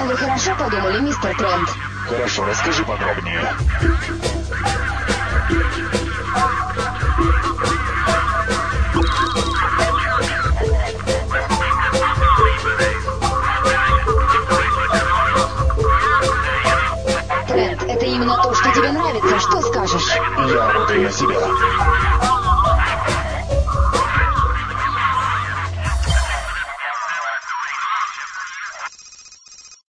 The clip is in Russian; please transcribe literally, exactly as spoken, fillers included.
Вы хорошо подумали, мистер Трент? Хорошо, расскажи подробнее. Трент, это именно то, что тебе нравится. Что скажешь? Я работаю на себя.